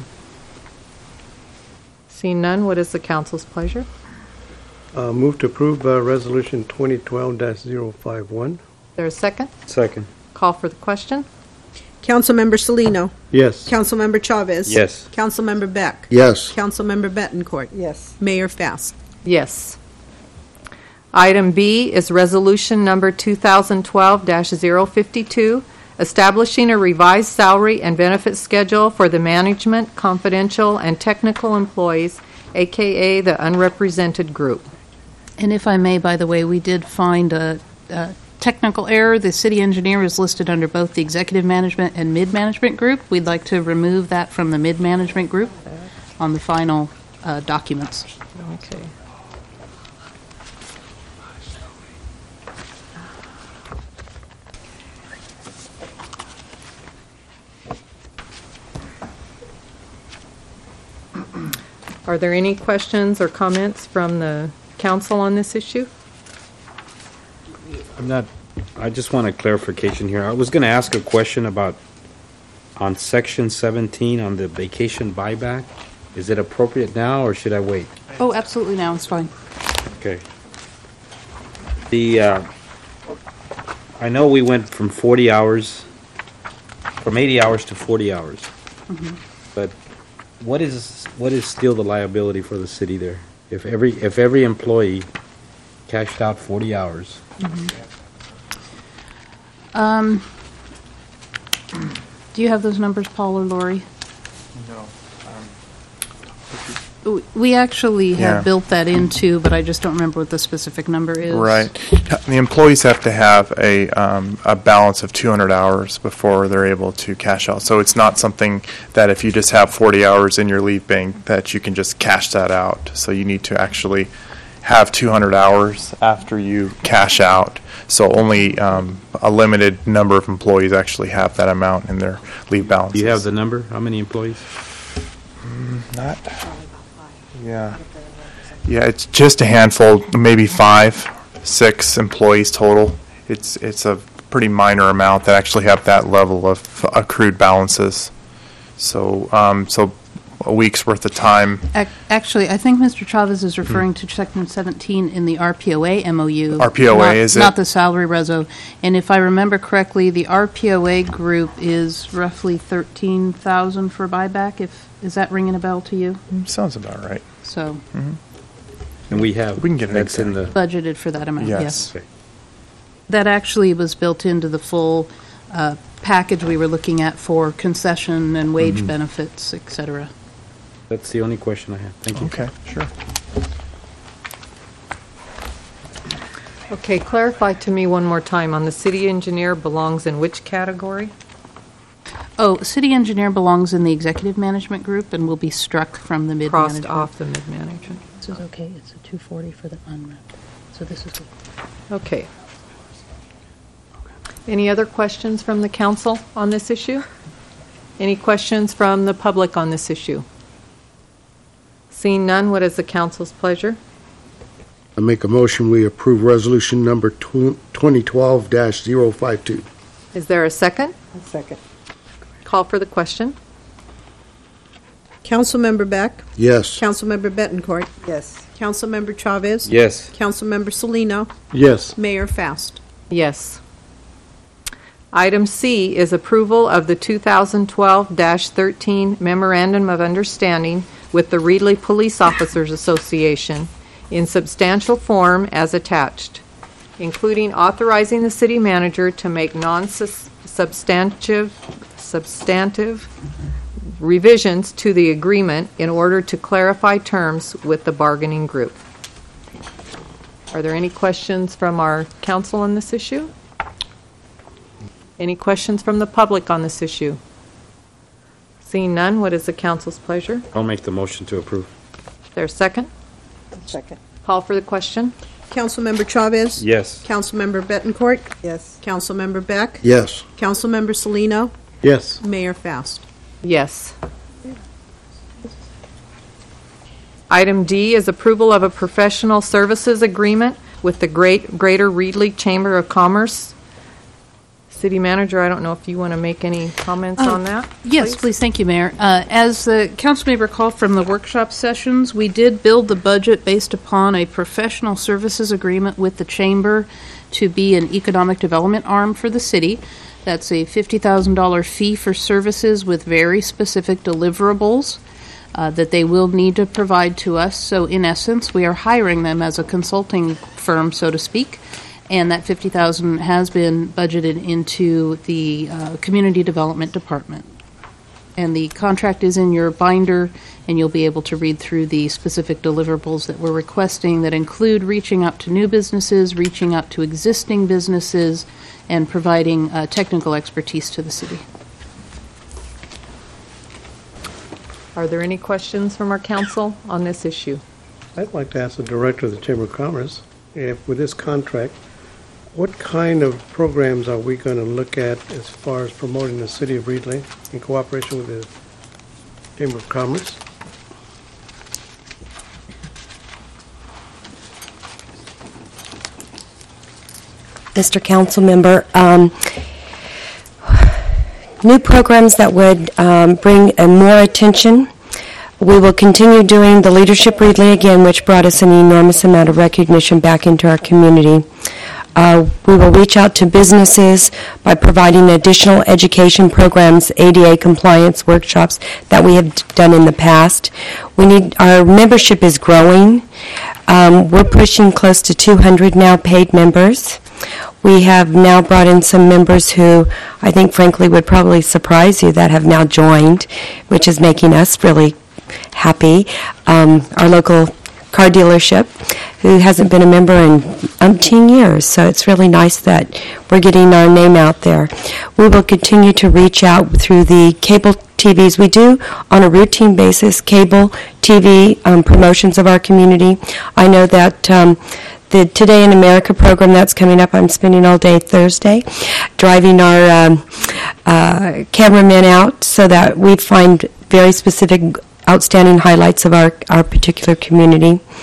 S1: Seeing none, what is the council's pleasure?
S16: Uh, Move to approve uh, Resolution twenty twelve dash zero five one.
S1: Is there a second?
S3: Second.
S1: Call for the question.
S14: Councilmember Salino?
S16: Yes.
S14: Councilmember Chavez?
S3: Yes.
S14: Councilmember Beck?
S15: Yes.
S14: Councilmember Betancourt?
S5: Yes.
S14: Mayor Faust?
S1: Yes. Item B is resolution number two thousand twelve dash zero fifty-two, establishing a revised salary and benefit schedule for the management, confidential, and technical employees, a k a the unrepresented group.
S17: And if I may, by the way, we did find a, a technical error. The city engineer is listed under both the executive management and mid-management group. We'd like to remove that from the mid-management group on the final uh, documents.
S1: Okay. Are there any questions or comments from the council on this issue?
S3: I'm not, I just want a clarification here. I was going to ask a question about, on section seventeen, on the vacation buyback. Is it appropriate now, or should I wait?
S17: Oh, absolutely, now it's fine.
S3: Okay. The, uh, I know we went from forty hours, from eighty hours to forty hours. But what is, what is still the liability for the city there? If every, if every employee cashed out forty hours?
S17: Um, do you have those numbers, Paul or Lori?
S2: No.
S17: W- We actually
S2: Yeah.
S17: have built that into, but I just don't remember what the specific number is.
S2: Right. The employees have to have a, um, a balance of two hundred hours before they're able to cash out. So it's not something that if you just have forty hours in your leave bank that you can just cash that out. So you need to actually have two hundred hours after you cash out. So only um, a limited number of employees actually have that amount in their leave balances.
S3: Do you have the number? How many employees?
S2: Not, yeah. Yeah, it's just a handful, maybe five, six employees total. It's it's a pretty minor amount that actually have that level of accrued balances. So um, so a week's worth of time.
S17: Ac- Actually, I think Mister Chavez is referring to Section seventeen in the R P O A M O U.
S2: R P O A,
S17: not,
S2: is it?
S17: Not the salary reso. And if I remember correctly, the R P O A group is roughly thirteen thousand for buyback. If is that ringing a bell to you?
S2: Sounds about right.
S17: So
S2: Mm-hmm.
S3: And we have,
S2: We can get an
S3: that's in the,
S17: budgeted for that amount.
S2: Yes.
S17: Yes.
S3: okay.
S17: That actually was built into the full uh, package we were looking at for concession and wage
S3: Mhm.
S17: benefits, et cetera.
S3: That's the only question I have. Thank you.
S2: Okay, sure.
S1: Okay, clarify to me one more time, on the city engineer belongs in which category?
S17: Oh, city engineer belongs in the executive management group and will be struck from the mid-management.
S1: Crossed off the mid-management.
S17: This is okay. It's a two forty for the unread. So this is.
S1: Okay. Any other questions from the council on this issue? Any questions from the public on this issue? Seeing none, what is the council's pleasure?
S15: I make a motion, we approve resolution number twenty twelve dash zero five two.
S1: Is there a second?
S5: A second.
S1: Call for the question.
S14: Councilmember Beck?
S15: Yes.
S14: Councilmember Betancourt?
S5: Yes.
S14: Councilmember Chavez?
S3: Yes.
S14: Councilmember Salino?
S15: Yes.
S14: Mayor Fast?
S1: Yes. Item C is approval of the two thousand twelve dash thirteen Memorandum of Understanding with the Reedley Police Officers Association in substantial form as attached, including authorizing the city manager to make non-substantive substantive revisions to the agreement in order to clarify terms with the bargaining group. Are there any questions from our council on this issue? Any questions from the public on this issue? Seeing none, what is the council's pleasure?
S3: I'll make the motion to approve.
S1: Is there a second?
S5: Second.
S1: Call for the question.
S14: Councilmember Chavez?
S3: Yes.
S14: Councilmember Betancourt?
S5: Yes.
S14: Councilmember Beck?
S15: Yes.
S14: Councilmember Salino?
S15: Yes.
S14: Mayor Fast?
S1: Yes. Item D is approval of a professional services agreement with the Great Greater Reedley Chamber of Commerce. City Manager, I don't know if you want to make any comments
S17: Uh,
S1: on that?
S17: Yes, please. Thank you, Mayor. Uh, As the council may recall from the workshop sessions, we did build the budget based upon a professional services agreement with the chamber to be an economic development arm for the city. That's a fifty thousand dollars fee for services with very specific deliverables uh, that they will need to provide to us. So in essence, we are hiring them as a consulting firm, so to speak. And that fifty thousand dollars has been budgeted into the uh, Community Development Department. And the contract is in your binder, and you'll be able to read through the specific deliverables that we're requesting that include reaching out to new businesses, reaching out to existing businesses, and providing uh, technical expertise to the city.
S1: Are there any questions from our council on this issue?
S16: I'd like to ask the Director of the Chamber of Commerce, if with this contract, what kind of programs are we going to look at as far as promoting the city of Reedley in cooperation with the Chamber of Commerce?
S12: Mister Council Member, um, new programs that would um, bring uh, more attention. We will continue doing the Leadership Reedley again, which brought us an enormous amount of recognition back into our community. Uh, we will reach out to businesses by providing additional education programs, A D A compliance workshops that we have done in the past. We need, our membership is growing. Um, we're pushing close to two hundred now paid members. We have now brought in some members who I think frankly would probably surprise you that have now joined, which is making us really happy. Um, our local car dealership, who hasn't been a member in umpteen years, so it's really nice that we're getting our name out there. We will continue to reach out through the cable T Vs. We do, on a routine basis, cable T V um, promotions of our community. I know that um, the Today in America program that's coming up, I'm spending all day Thursday driving our um, uh, cameramen out so that we find very specific outstanding highlights of our, our particular community.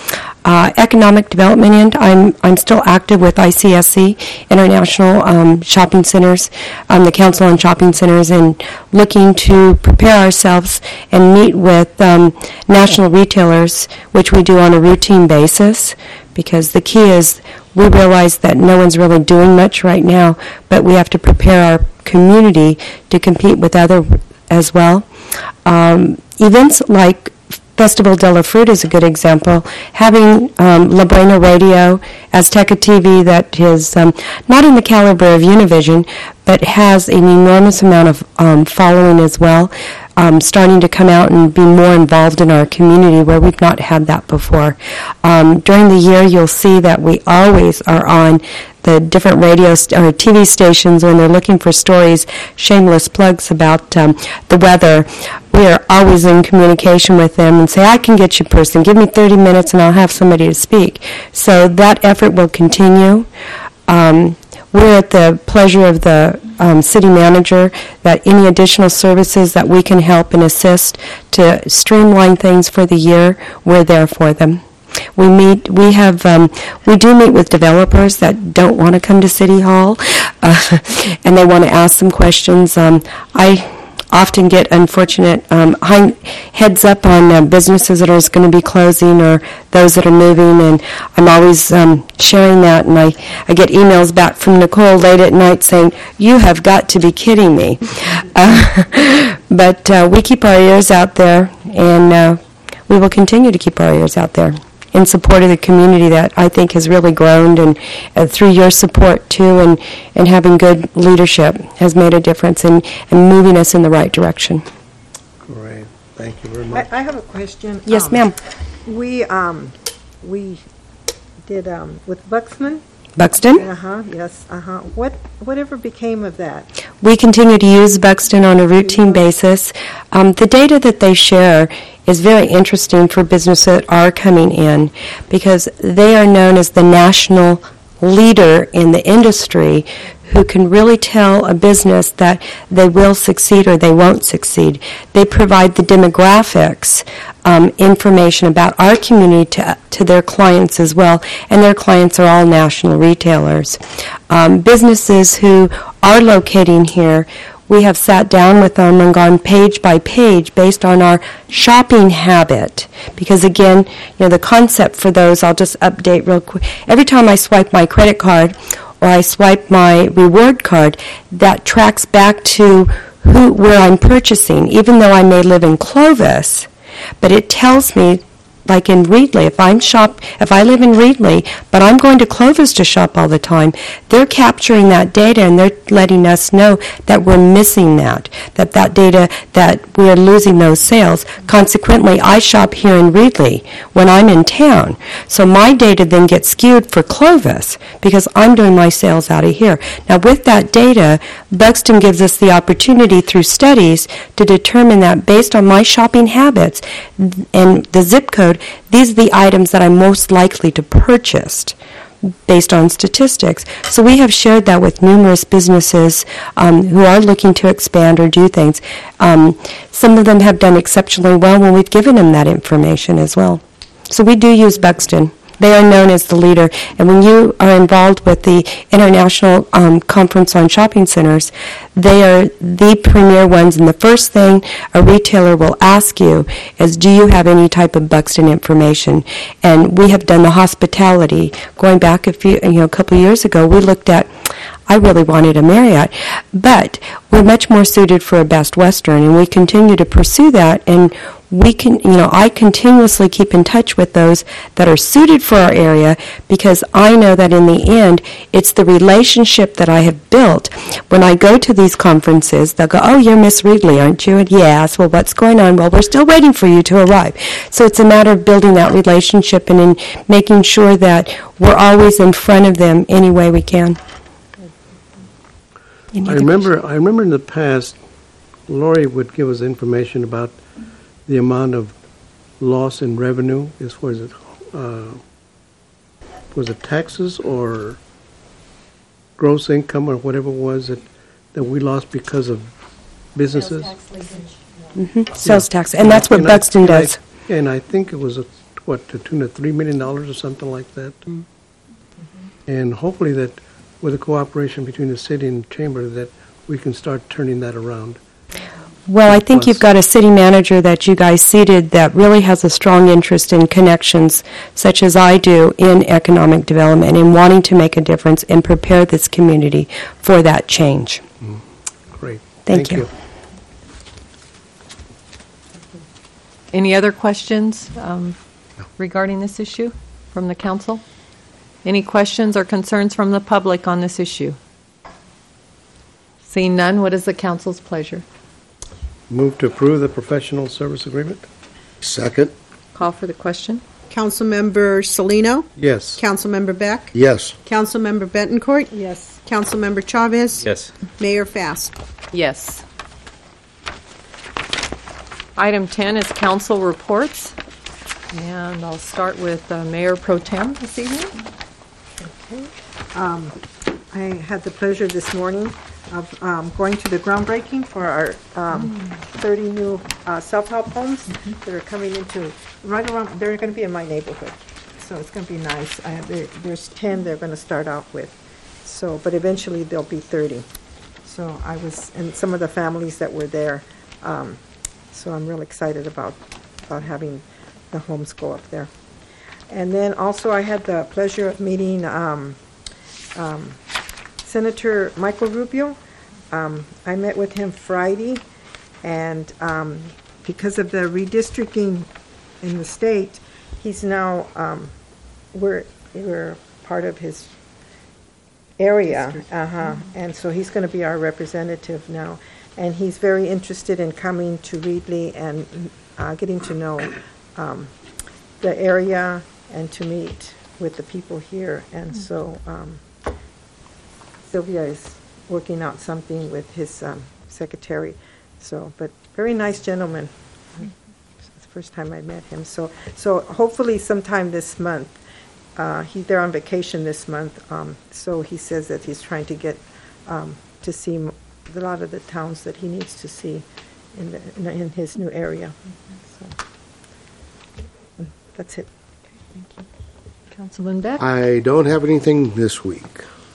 S12: Uh, economic development end, I'm I'm still active with I C S C, International um, Shopping Centers, um, the Council on Shopping Centers, and looking to prepare ourselves and meet with um, national retailers, which we do on a routine basis, because the key is we realize that no one's really doing much right now, but we have to prepare our community to compete with other as well. Um, events like Festival de la Fruta is a good example. Having um, La Buena Radio, Azteca T V, that is um, not in the caliber of Univision, but has an enormous amount of um, following as well, um, starting to come out and be more involved in our community where we've not had that before. Um, during the year, you'll see that we always are on the different radio st- or T V stations when they're looking for stories, shameless plugs about um, the weather. We are always in communication with them and say, I can get you a person. Give me thirty minutes and I'll have somebody to speak. So that effort will continue. Um, we're at the pleasure of the um, city manager that any additional services that we can help and assist to streamline things for the year, we're there for them. We meet, we have, um, we do meet with developers that don't want to come to City Hall, uh, and they want to ask some questions. Um, I often get unfortunate um, hind- heads up on uh, businesses that are going to be closing or those that are moving, and I'm always um, sharing that, and I, I get emails back from Nicole late at night saying, you have got to be kidding me. Uh, but uh, we keep our ears out there, and uh, we will continue to keep our ears out there in support of the community that I think has really grown, and uh, through your support too, and, and having good leadership has made a difference in, in moving us in the right direction.
S16: Great. Thank you very much.
S5: I, I have a question.
S12: Yes,
S5: Um,
S12: ma'am.
S5: We, um, we did, um, with Buxman?
S12: Buxton?
S5: Uh-huh, yes, uh-huh. What, whatever became of that?
S12: We continue to use Buxton on a routine basis. Um, the data that they share is very interesting for businesses that are coming in because they are known as the national leader in the industry who can really tell a business that they will succeed or they won't succeed. They provide the demographics, um, information about our community to, to their clients as well, and their clients are all national retailers. Um, businesses who are locating here, we have sat down with them and gone page by page based on our shopping habit. Because again, you know, the concept for those, I'll just update real quick. Every time I swipe my credit card or I swipe my reward card, that tracks back to who, where I'm purchasing, even though I may live in Clovis, but it tells me, like in Reedley, if I'm shop, if I live in Reedley, but I'm going to Clovis to shop all the time, they're capturing that data and they're letting us know that we're missing that, that that data, that we're losing those sales. Consequently, I shop here in Reedley when I'm in town. So my data then gets skewed for Clovis because I'm doing my sales out of here. Now with that data, Buxton gives us the opportunity through studies to determine that based on my shopping habits and the zip code, these are the items that I'm most likely to purchase based on statistics. So we have shared that with numerous businesses um, who are looking to expand or do things. Um, some of them have done exceptionally well when we've given them that information as well. So we do use Buxton. They are known as the leader. And when you are involved with the International um, Conference on Shopping Centers, they are the premier ones. And the first thing a retailer will ask you is, do you have any type of Buxton information? And we have done the hospitality. Going back a few, you know, a couple of years ago, we looked at, I really wanted a Marriott, but we're much more suited for a Best Western, and we continue to pursue that. And we can, you know, I continuously keep in touch with those that are suited for our area because I know that in the end, it's the relationship that I have built. When I go to these conferences, they'll go, oh, you're Miss Reedley, aren't you? And yes, well, what's going on? Well, we're still waiting for you to arrive. So it's a matter of building that relationship and in making sure that we're always in front of them any way we can.
S16: I remember, I remember in the past, Lori would give us information about the amount of loss in revenue as far as it, uh, was it taxes or gross income or whatever it was that, that we lost because of businesses?
S12: Mm-hmm. Sales tax, and that's what
S16: and
S12: Buxton
S16: I,
S12: does.
S16: And I, and I think it was a what, to tune of three million dollars or something like that. And hopefully that with the cooperation between the city and chamber, that we can start turning that around.
S12: Well, I think
S16: Plus-
S12: you've got a city manager that you guys seated that really has a strong interest in connections, such as I do, in economic development and wanting to make a difference and prepare this community for that change.
S16: Great.
S12: Thank you.
S1: Any other questions um, regarding this issue from the council? Any questions or concerns from the public on this issue? Seeing none, what is the council's pleasure?
S16: Move to approve the professional service agreement?
S15: Second?
S1: Call for the question.
S14: Councilmember Salino?
S16: Yes.
S14: Councilmember Beck?
S15: Yes.
S14: Councilmember Betancourt?
S5: Yes.
S14: Councilmember Chavez?
S3: Yes.
S14: Mayor Fast?
S1: Yes. Item ten is council reports, and I'll start with uh, Mayor Pro Tem this evening.
S5: Okay. Um, I had the pleasure this morning of um, going to the groundbreaking for our um, thirty new uh, self-help homes that are coming into, right around, they're going to be in my neighborhood. So it's going to be nice. I have, there- there's ten they're going to start out with. So, but eventually there'll be thirty. So I was, and some of the families that were there. Um, so I'm real excited about, about having the homes go up there. And then also I had the pleasure of meeting um, um, Senator Michael Rubio. Um, I met with him Friday, and um, because of the redistricting in the state, he's now, um, we're, we're part of his area. Uh-huh. And so he's going to be our representative now. And he's very interested in coming to Reedley and uh, getting to know um, the area and to meet with the people here. And so um, Sylvia is working out something with his um, secretary. So, but very nice gentleman. It's the first time I met him. So, so hopefully sometime this month. Uh, he's there on vacation this month. Um, so he says that he's trying to get um, to see m- a lot of the towns that he needs to see in, the, in, in his new area. So mm, that's it.
S1: Thank you. Councilman Beck?
S15: I don't have anything this week.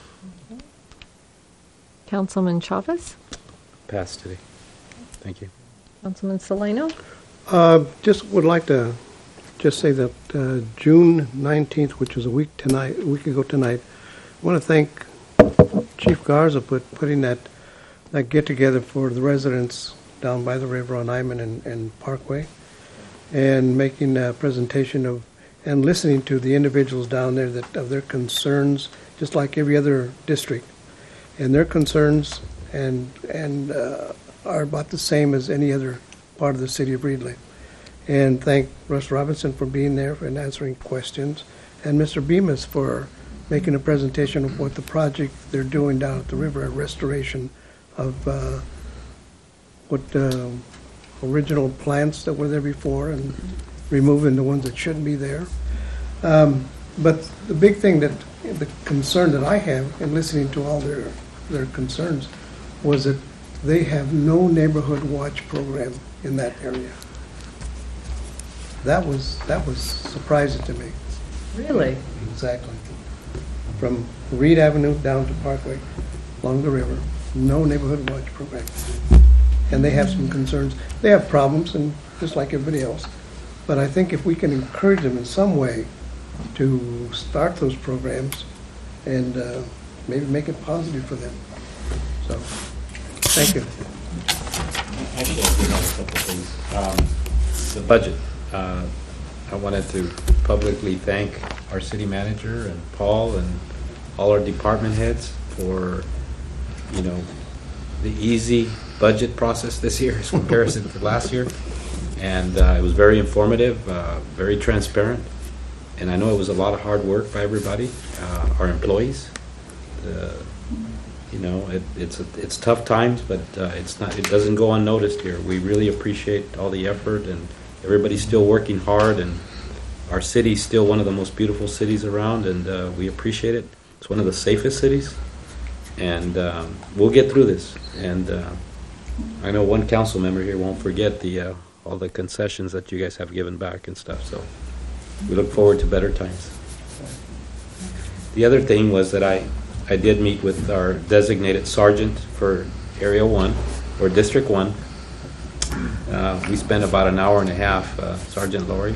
S1: Councilman Chavez?
S3: Pass today. Thank you.
S1: Councilman Salino?
S16: Uh, Just would like to just say that uh, June nineteenth, which was a week tonight, a week ago tonight, I want to thank Chief Garza for putting that, that get-together for the residents down by the river on Iman and, and Parkway, and making a presentation of, and listening to the individuals down there that, of their concerns, just like every other district. And their concerns and, and uh, are about the same as any other part of the city of Reedley. And thank Russ Robinson for being there and answering questions, and Mister Bemis for making a presentation of what the project they're doing down at the river, a restoration of uh, what uh, original plants that were there before and removing the ones that shouldn't be there. Um, but the big thing that, the concern that I have in listening to all their, their concerns was that they have no neighborhood watch program in that area. That was, that was surprising to me.
S1: Really?
S16: Exactly. From Reed Avenue down to Parkway, along the river, no neighborhood watch program. And they have some concerns. They have problems, and just like everybody else. But I think if we can encourage them in some way to start those programs and uh, maybe make it positive for them. So, thank you.
S3: Actually, I do have a couple things. Um, The budget. Uh, I wanted to publicly thank our city manager and Paul and all our department heads for, you know, the easy budget process this year as comparison to last year. And uh, it was very informative, uh, very transparent. And I know it was a lot of hard work by everybody, uh, our employees. Uh, you know, it, it's a, it's tough times, but uh, it's not. It doesn't go unnoticed here. We really appreciate all the effort, and everybody's still working hard. And our city's still one of the most beautiful cities around, and uh, we appreciate it. It's one of the safest cities, and um, we'll get through this. And uh, I know one council member here won't forget the uh, all the concessions that you guys have given back and stuff. So we look forward to better times. The other thing was that I, I did meet with our designated sergeant for Area one, or District one. Uh, we spent about an hour and a half, uh, Sergeant Laurie,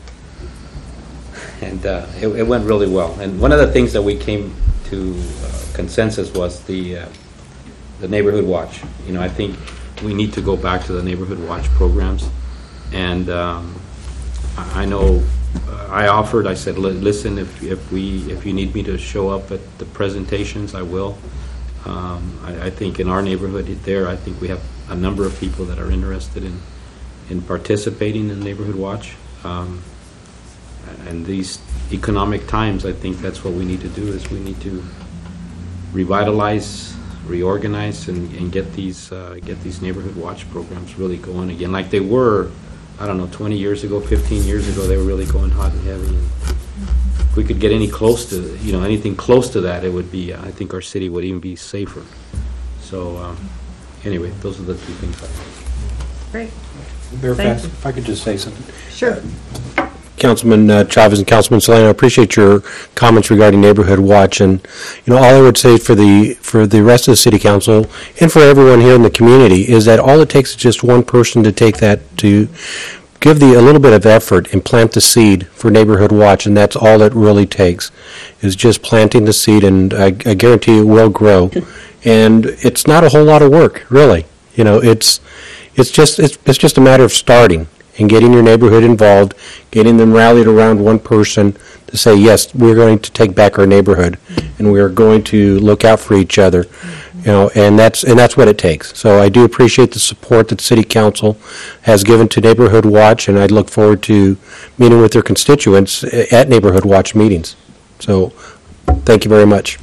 S3: and uh, it, it went really well. And one of the things that we came to uh, consensus was the uh, the neighborhood watch. You know, I think we need to go back to the neighborhood watch programs. And um, I I know uh, I offered. I said, "Li- listen, if if we if you need me to show up at the presentations, I will. Um, I, I think in our neighborhood there, I think we have a number of people that are interested in in participating in Neighborhood Watch. Um, and these economic times, I think that's what we need to do, is we need to revitalize, reorganize, and, and get these uh, get these Neighborhood Watch programs really going again, like they were, I don't know, twenty years ago, fifteen years ago. They were really going hot and heavy. And if we could get any close to, you know, anything close to that, it would be, I think our city would even be safer. So um, anyway, those are the two things I think.
S1: Great.
S18: Mayor
S1: Thank
S18: Fast,
S1: you.
S18: if I could just say something.
S1: Sure.
S18: Councilman uh, Chavez and Councilman Solano, I appreciate your comments regarding Neighborhood Watch, and you know, all I would say for the for the rest of the City Council and for everyone here in the community is that all it takes is just one person to take that, to give the a little bit of effort and plant the seed for Neighborhood Watch, and that's all it really takes, is just planting the seed, and I, I guarantee it will grow. And it's not a whole lot of work, really. You know, it's it's just it's it's just a matter of starting and getting your neighborhood involved, getting them rallied around one person to say, yes, we're going to take back our neighborhood, and we're going to look out for each other. You know, and that's and that's what it takes. So I do appreciate the support that City Council has given to Neighborhood Watch, and I look forward to meeting with their constituents at Neighborhood Watch meetings. So thank you very much.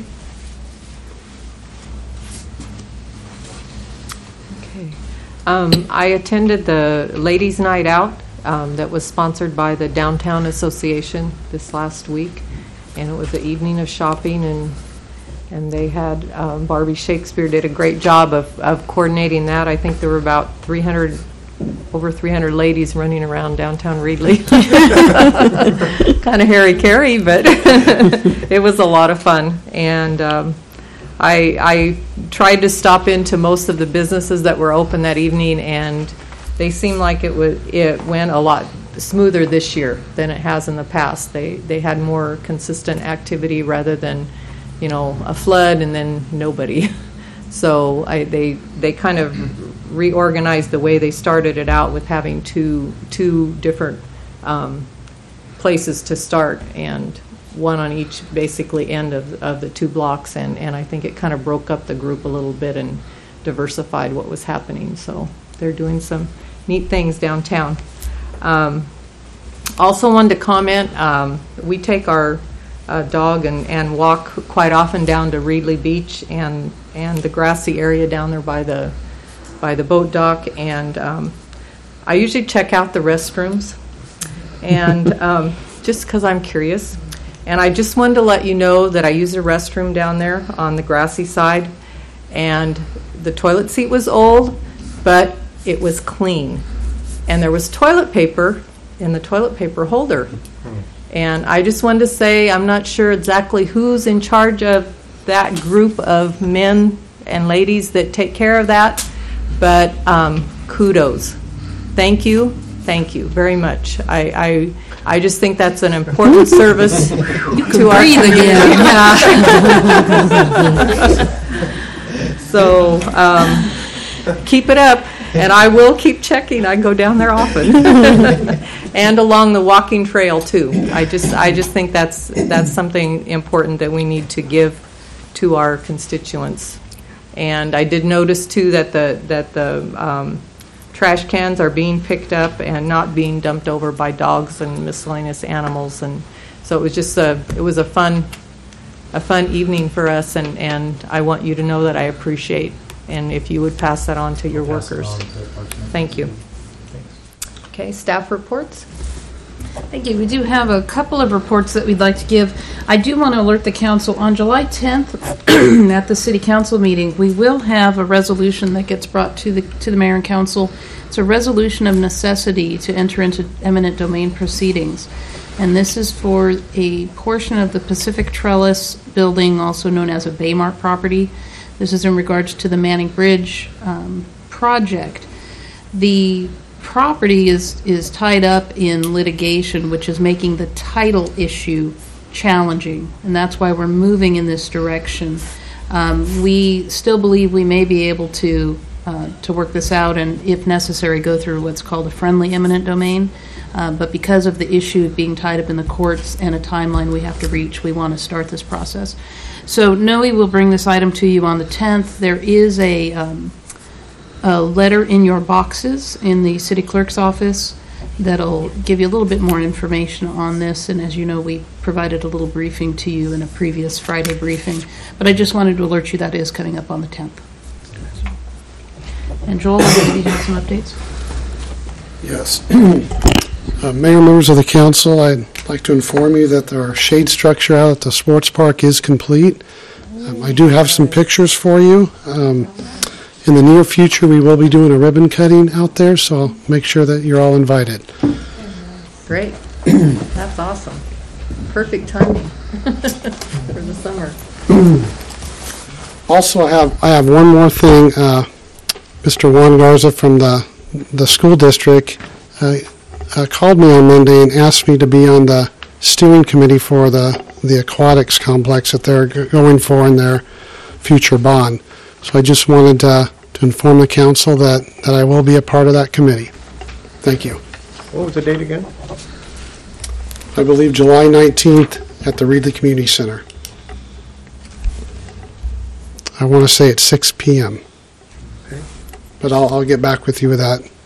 S1: Okay. Um, I attended the Ladies' Night Out um, that was sponsored by the Downtown Association this last week, and it was an evening of shopping, and and they had um, Barbie Shakespeare did a great job of, of coordinating that. I think there were about three hundred, over three hundred ladies running around downtown Reedley. Kind of hairy-carry, but it was a lot of fun. And um, I, I tried to stop into most of the businesses that were open that evening, and they seemed like it was it went a lot smoother this year than it has in the past. They they had more consistent activity rather than, you know, a flood and then nobody. So I, they they kind of reorganized the way they started it out with having two two different um, places to start, and one on each basically end of of the two blocks, and and I think it kind of broke up the group a little bit and diversified what was happening. So they're doing some neat things downtown. Um, also wanted to comment, um, we take our uh, dog and, and walk quite often down to Reedley Beach and, and the grassy area down there by the by the boat dock, and um, I usually check out the restrooms, and um, just because I'm curious. And I just wanted to let you know that I used a restroom down there on the grassy side, and the toilet seat was old, but it was clean. And there was toilet paper in the toilet paper holder. And I just wanted to say, I'm not sure exactly who's in charge of that group of men and ladies that take care of that, but um, kudos. Thank you. Thank you very much. I I, I just think that's an important service to our community. Yeah. So um, keep it up, and I will keep checking. I go down there often, and along the walking trail too. I just I just think that's that's something important that we need to give to our constituents. And I did notice too that the that the um, trash cans are being picked up and not being dumped over by dogs and miscellaneous animals, and so it was just a it was a fun a fun evening for us, and, and I want you to know that I appreciate, and if you would pass that on to your workers. Thank you. Okay, staff reports.
S17: Thank you. We do have a couple of reports that we'd like to give. I do want to alert the council, on July tenth at the city council meeting, we will have a resolution that gets brought to the to the mayor and council. It's a resolution of necessity to enter into eminent domain proceedings. And this is for a portion of the Pacific Trellis building, also known as a Baymart property. This is in regards to the Manning Bridge um, project. The property is, is tied up in litigation, which is making the title issue challenging, and that's why we're moving in this direction. Um, we still believe we may be able to uh, to work this out, and if necessary, go through what's called a friendly eminent domain. Uh, but because of the issue being tied up in the courts and a timeline we have to reach, we want to start this process. So Noe will bring this item to you on the tenth. There is a, um, a letter in your boxes in the city clerk's office that'll give you a little bit more information on this. And as you know, we provided a little briefing to you in a previous Friday briefing. But I just wanted to alert you that is coming up on the tenth. And Joel, I believe you have some updates.
S19: Yes. uh, Mayor, members of the council, I'd like to inform you that our shade structure out at the sports park is complete. Um, I do have some pictures for you. Um, in the near future, we will be doing a ribbon cutting out there, so make sure that you're all invited.
S1: Great. That's awesome. Perfect timing for the summer.
S19: Also, I have I have one more thing. Uh, Mister Juan Garza from the the school district uh, uh, called me on Monday and asked me to be on the steering committee for the the aquatics complex that they're g- going for in their future bond. So I just wanted to, to inform the council that, that I will be a part of that committee. Thank you.
S16: What was the date again?
S19: I believe July nineteenth at the Reedley Community Center. I want to say it's six p.m. But I'll, I'll get back with you with that